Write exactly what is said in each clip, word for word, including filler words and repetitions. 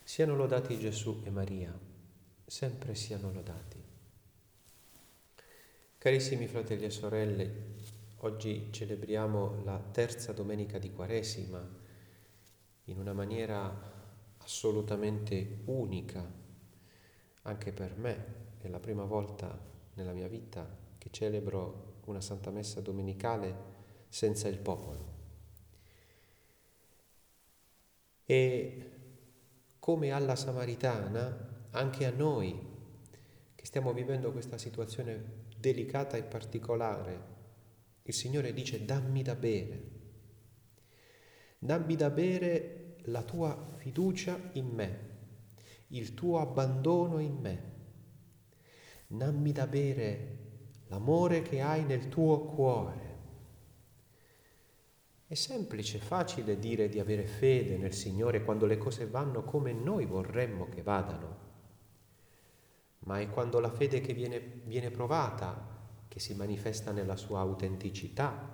Siano lodati Gesù e Maria, sempre siano lodati. Carissimi fratelli e sorelle, oggi celebriamo la terza domenica di Quaresima in una maniera assolutamente unica, anche per me. È la prima volta nella mia vita che celebro una Santa Messa domenicale senza il popolo. E come alla Samaritana, anche a noi che stiamo vivendo questa situazione delicata e particolare, il Signore dice: dammi da bere, dammi da bere la tua fiducia in me, il tuo abbandono in me, dammi da bere l'amore che hai nel tuo cuore. È semplice, facile dire di avere fede nel Signore quando le cose vanno come noi vorremmo che vadano, ma è quando la fede che viene, viene provata che si manifesta nella sua autenticità.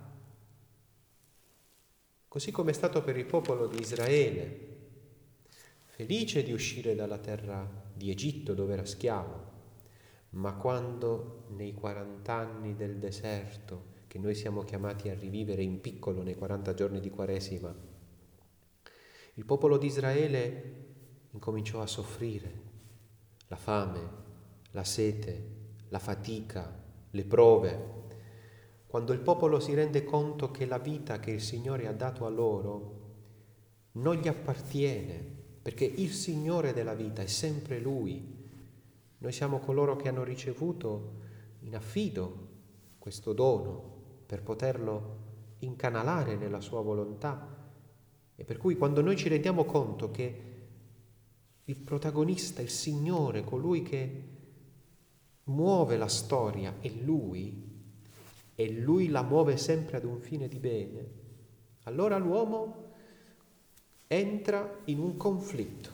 Così come è stato per il popolo di Israele, felice di uscire dalla terra di Egitto dove era schiavo, ma quando nei quarant'anni del deserto, che noi siamo chiamati a rivivere in piccolo nei quaranta giorni di Quaresima, il popolo di Israele incominciò a soffrire la fame, la sete, la fatica, le prove. Quando il popolo si rende conto che la vita che il Signore ha dato a loro non gli appartiene, perché il Signore della vita è sempre Lui. Noi siamo coloro che hanno ricevuto in affido questo dono per poterlo incanalare nella sua volontà, e per cui quando noi ci rendiamo conto che il protagonista, il Signore, colui che muove la storia è Lui, e Lui la muove sempre ad un fine di bene, allora l'uomo entra in un conflitto: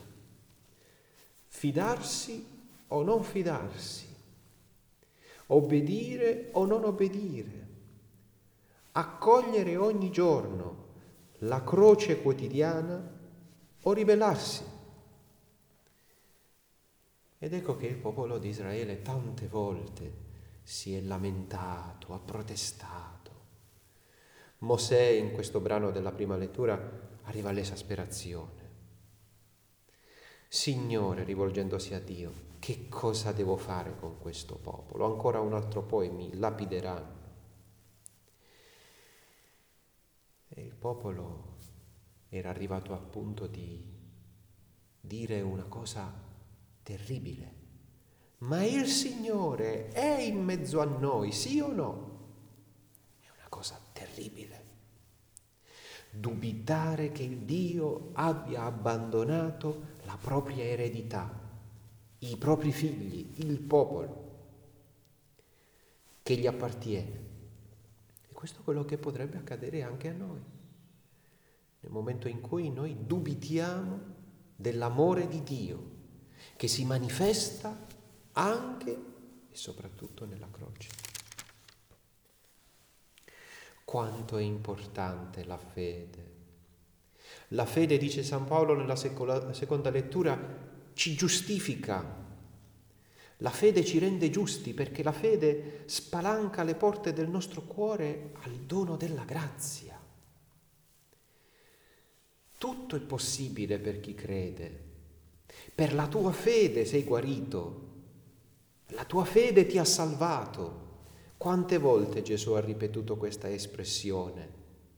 fidarsi o non fidarsi, obbedire o non obbedire, accogliere ogni giorno la croce quotidiana o ribellarsi. Ed ecco che il popolo di Israele tante volte si è lamentato, ha protestato. Mosè, in questo brano della prima lettura, arriva all'esasperazione. Signore, rivolgendosi a Dio, che cosa devo fare con questo popolo? Ancora un altro po' e mi lapideranno. E il popolo era arrivato al punto di dire una cosa terribile: ma il Signore è in mezzo a noi, sì o no? È una cosa terribile. Dubitare che Dio abbia abbandonato la propria eredità, i propri figli, il popolo che gli appartiene. E questo è quello che potrebbe accadere anche a noi, nel momento in cui noi dubitiamo dell'amore di Dio, che si manifesta anche e soprattutto nella croce. Quanto è importante la fede. La fede, dice San Paolo nella seconda lettura, ci giustifica. La fede ci rende giusti, perché la fede spalanca le porte del nostro cuore al dono della grazia. Tutto è possibile per chi crede. Per la tua fede sei guarito. La tua fede ti ha salvato. Quante volte Gesù ha ripetuto questa espressione?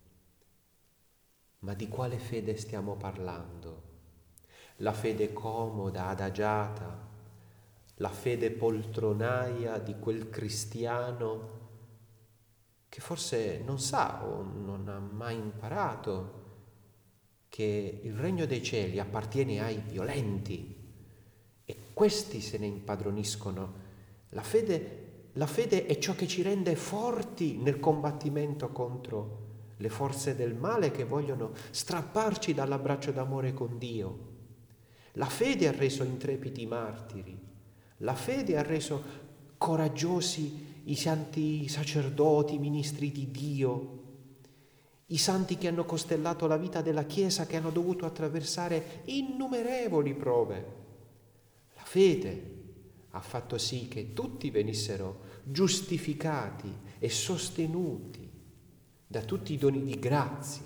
Ma di quale fede stiamo parlando? La fede comoda, adagiata, la fede poltronaia di quel cristiano che forse non sa o non ha mai imparato che il regno dei cieli appartiene ai violenti e questi se ne impadroniscono. La fede La fede è ciò che ci rende forti nel combattimento contro le forze del male che vogliono strapparci dall'abbraccio d'amore con Dio. La fede ha reso intrepidi i martiri, la fede ha reso coraggiosi i santi sacerdoti, ministri di Dio, i santi che hanno costellato la vita della Chiesa, che hanno dovuto attraversare innumerevoli prove. La fede ha fatto sì che tutti venissero giustificati e sostenuti da tutti i doni di grazia.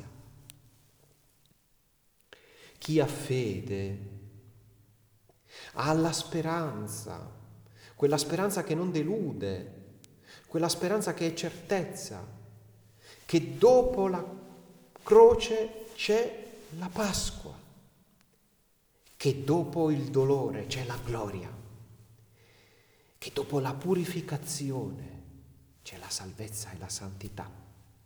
Chi ha fede ha la speranza, quella speranza che non delude, quella speranza che è certezza, che dopo la croce c'è la Pasqua, che dopo il dolore c'è la gloria, che dopo la purificazione c'è la salvezza e la santità.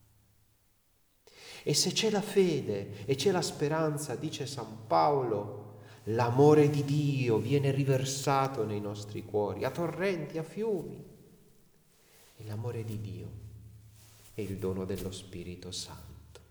E se c'è la fede e c'è la speranza, dice San Paolo, l'amore di Dio viene riversato nei nostri cuori, a torrenti, a fiumi. E l'amore di Dio è il dono dello Spirito Santo.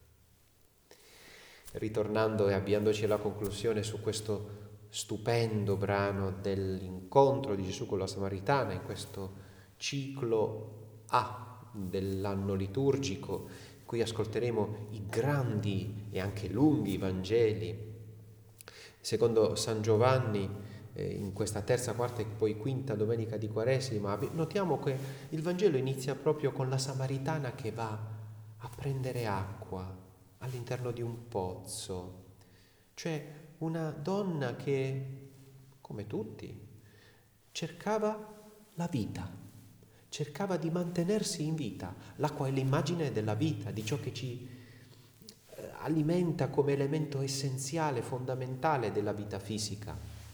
Ritornando e avviandoci alla conclusione su questo stupendo brano dell'incontro di Gesù con la Samaritana, in questo ciclo A dell'anno liturgico, qui ascolteremo i grandi e anche lunghi Vangeli. Secondo San Giovanni, eh, in questa terza, quarta e poi quinta domenica di Quaresima, notiamo che il Vangelo inizia proprio con la Samaritana che va a prendere acqua all'interno di un pozzo, cioè una donna che, come tutti, cercava la vita. Cercava di mantenersi in vita. L'acqua è l'immagine della vita, di ciò che ci alimenta come elemento essenziale, fondamentale della vita fisica.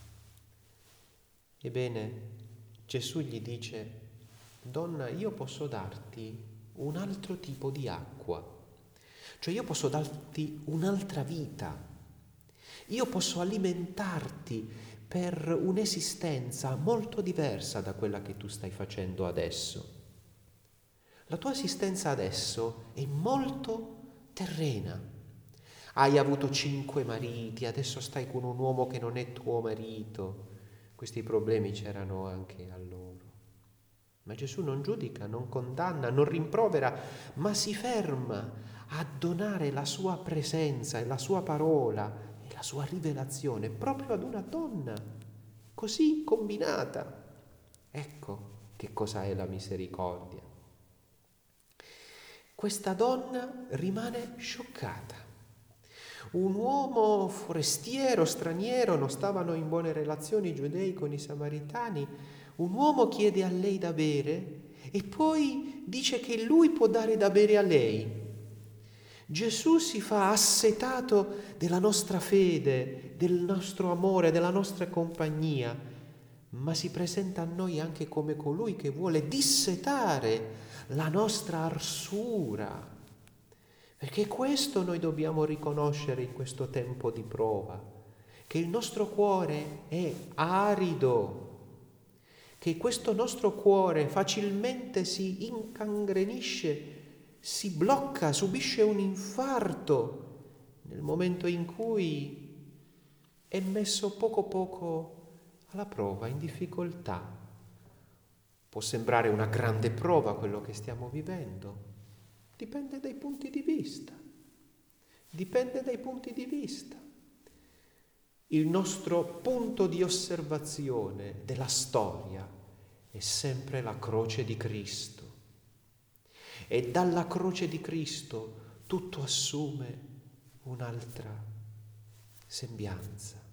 Ebbene, Gesù gli dice: donna, io posso darti un altro tipo di acqua, cioè io posso darti un'altra vita, io posso alimentarti per un'esistenza molto diversa da quella che tu stai facendo adesso. La tua esistenza adesso è molto terrena. Hai avuto cinque mariti, adesso stai con un uomo che non è tuo marito. Questi problemi c'erano anche a loro. Ma Gesù non giudica, non condanna, non rimprovera, ma si ferma a donare la sua presenza e la sua parola, la sua rivelazione proprio ad una donna così combinata. Ecco che cosa è la misericordia. Questa donna rimane scioccata. Un uomo forestiero, straniero, non stavano in buone relazioni i giudei con i samaritani, un uomo chiede a lei da bere e poi dice che lui può dare da bere a lei. Gesù si fa assetato della nostra fede, del nostro amore, della nostra compagnia, ma si presenta a noi anche come colui che vuole dissetare la nostra arsura. Perché questo noi dobbiamo riconoscere in questo tempo di prova, che il nostro cuore è arido, che questo nostro cuore facilmente si incangrenisce, si blocca, subisce un infarto nel momento in cui è messo poco poco alla prova, in difficoltà. Può sembrare una grande prova quello che stiamo vivendo, dipende dai punti di vista, dipende dai punti di vista. Il nostro punto di osservazione della storia è sempre la croce di Cristo. E dalla croce di Cristo tutto assume un'altra sembianza.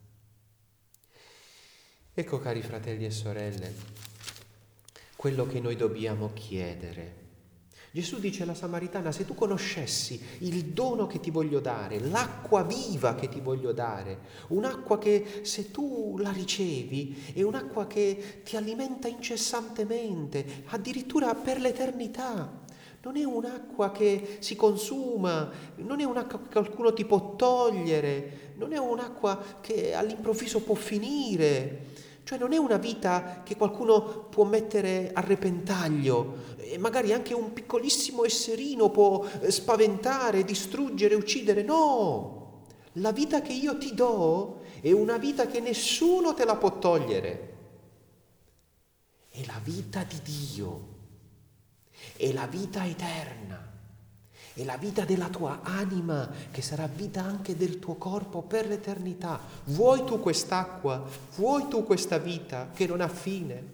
Ecco, cari fratelli e sorelle, quello che noi dobbiamo chiedere. Gesù dice alla Samaritana: se tu conoscessi il dono che ti voglio dare, l'acqua viva che ti voglio dare, un'acqua che se tu la ricevi è un'acqua che ti alimenta incessantemente, addirittura per l'eternità. Non è un'acqua che si consuma, non è un'acqua che qualcuno ti può togliere, non è un'acqua che all'improvviso può finire, cioè non è una vita che qualcuno può mettere a repentaglio e magari anche un piccolissimo esserino può spaventare, distruggere, uccidere. No! La vita che io ti do è una vita che nessuno te la può togliere. È la vita di Dio. È la vita eterna, è la vita della tua anima, che sarà vita anche del tuo corpo per l'eternità. Vuoi tu quest'acqua? Vuoi tu questa vita che non ha fine?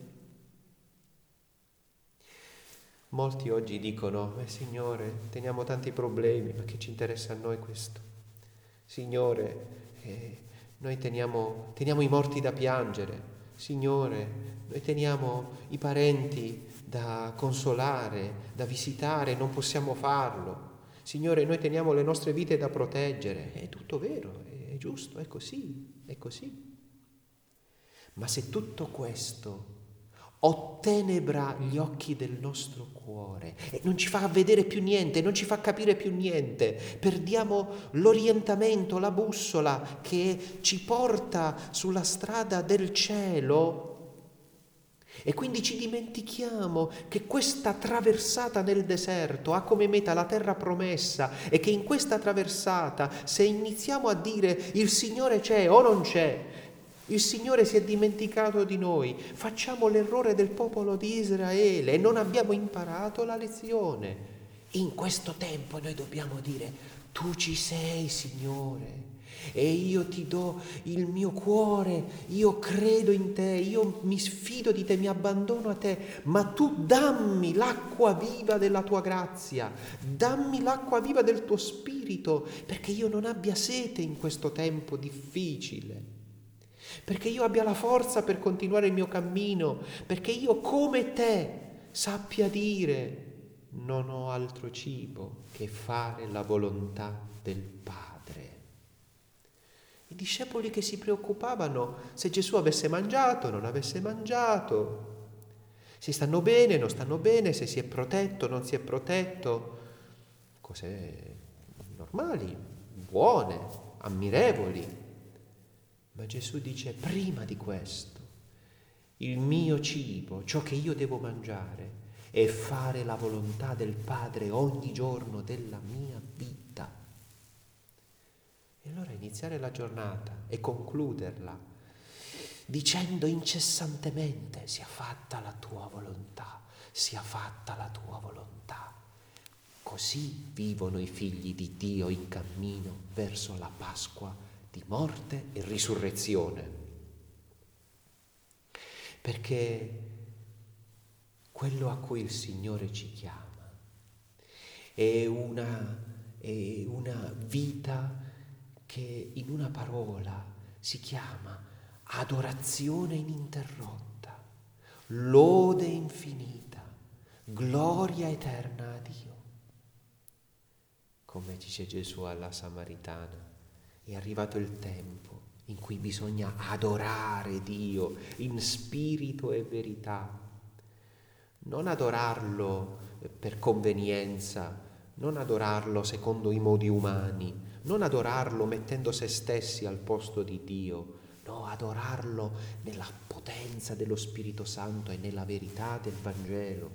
Molti oggi dicono, eh, Signore, teniamo tanti problemi, ma che ci interessa a noi questo? Signore, eh, noi teniamo, teniamo i morti da piangere. Signore, noi teniamo i parenti da consolare, da visitare, non possiamo farlo. Signore, noi teniamo le nostre vite da proteggere. È tutto vero, è giusto, è così, è così. Ma se tutto questo ottenebra gli occhi del nostro cuore e non ci fa vedere più niente, non ci fa capire più niente, perdiamo l'orientamento, la bussola che ci porta sulla strada del cielo e quindi ci dimentichiamo che questa traversata nel deserto ha come meta la terra promessa e che in questa traversata, se iniziamo a dire il Signore c'è o non c'è, il Signore si è dimenticato di noi, facciamo l'errore del popolo di Israele e non abbiamo imparato la lezione. In questo tempo noi dobbiamo dire, tu ci sei, Signore, e io ti do il mio cuore, io credo in te, io mi sfido di te, mi abbandono a te, ma tu dammi l'acqua viva della tua grazia, dammi l'acqua viva del tuo spirito, perché io non abbia sete in questo tempo difficile. Perché io abbia la forza per continuare il mio cammino, perché io come te sappia dire non ho altro cibo che fare la volontà del Padre. I discepoli che si preoccupavano se Gesù avesse mangiato, non avesse mangiato, se stanno bene, non stanno bene, se si è protetto, non si è protetto, cose normali, buone, ammirevoli. Ma Gesù dice, prima di questo, il mio cibo, ciò che io devo mangiare, è fare la volontà del Padre ogni giorno della mia vita. E allora iniziare la giornata e concluderla dicendo incessantemente, sia fatta la tua volontà, sia fatta la tua volontà. Così vivono i figli di Dio in cammino verso la Pasqua di morte e risurrezione, perché quello a cui il Signore ci chiama è una, è una vita che in una parola si chiama adorazione ininterrotta, lode infinita, gloria eterna a Dio. Come dice Gesù alla Samaritana, è arrivato il tempo in cui bisogna adorare Dio in spirito e verità. Non adorarlo per convenienza, non adorarlo secondo i modi umani, non adorarlo mettendo se stessi al posto di Dio, no, adorarlo nella potenza dello Spirito Santo e nella verità del Vangelo.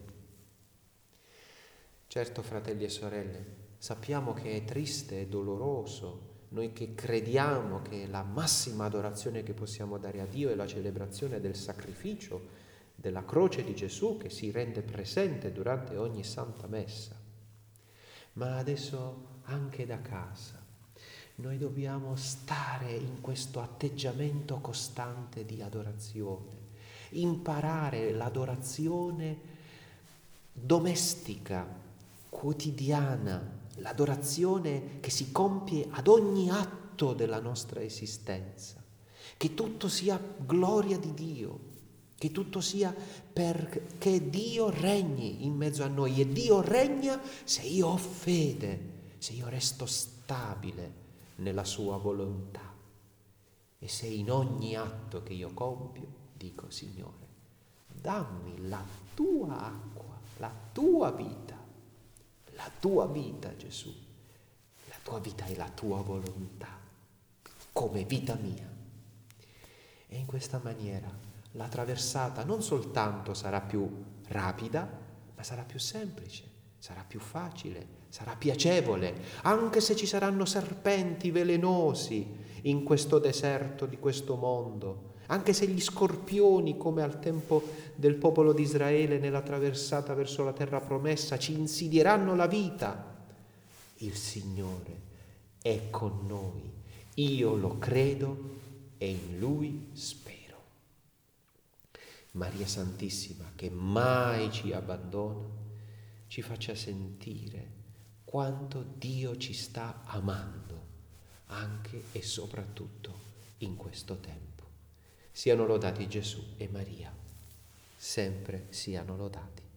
Certo, fratelli e sorelle, sappiamo che è triste e doloroso. Noi che crediamo che la massima adorazione che possiamo dare a Dio è la celebrazione del sacrificio, della croce di Gesù che si rende presente durante ogni Santa Messa. Ma adesso anche da casa noi dobbiamo stare in questo atteggiamento costante di adorazione, imparare l'adorazione domestica, quotidiana, l'adorazione che si compie ad ogni atto della nostra esistenza, che tutto sia gloria di Dio, che tutto sia perché Dio regni in mezzo a noi, e Dio regna se io ho fede, se io resto stabile nella sua volontà e se in ogni atto che io compio dico, Signore, dammi la tua acqua, la tua vita. La tua vita, Gesù, la tua vita è la tua volontà, come vita mia. E in questa maniera la traversata non soltanto sarà più rapida, ma sarà più semplice, sarà più facile, sarà piacevole, anche se ci saranno serpenti velenosi in questo deserto di questo mondo, anche se gli scorpioni, come al tempo del popolo di Israele nella traversata verso la terra promessa, ci insidieranno la vita, il Signore è con noi, io lo credo e in Lui spero. Maria Santissima, che mai ci abbandona, ci faccia sentire quanto Dio ci sta amando, anche e soprattutto in questo tempo. Siano lodati Gesù e Maria, sempre siano lodati.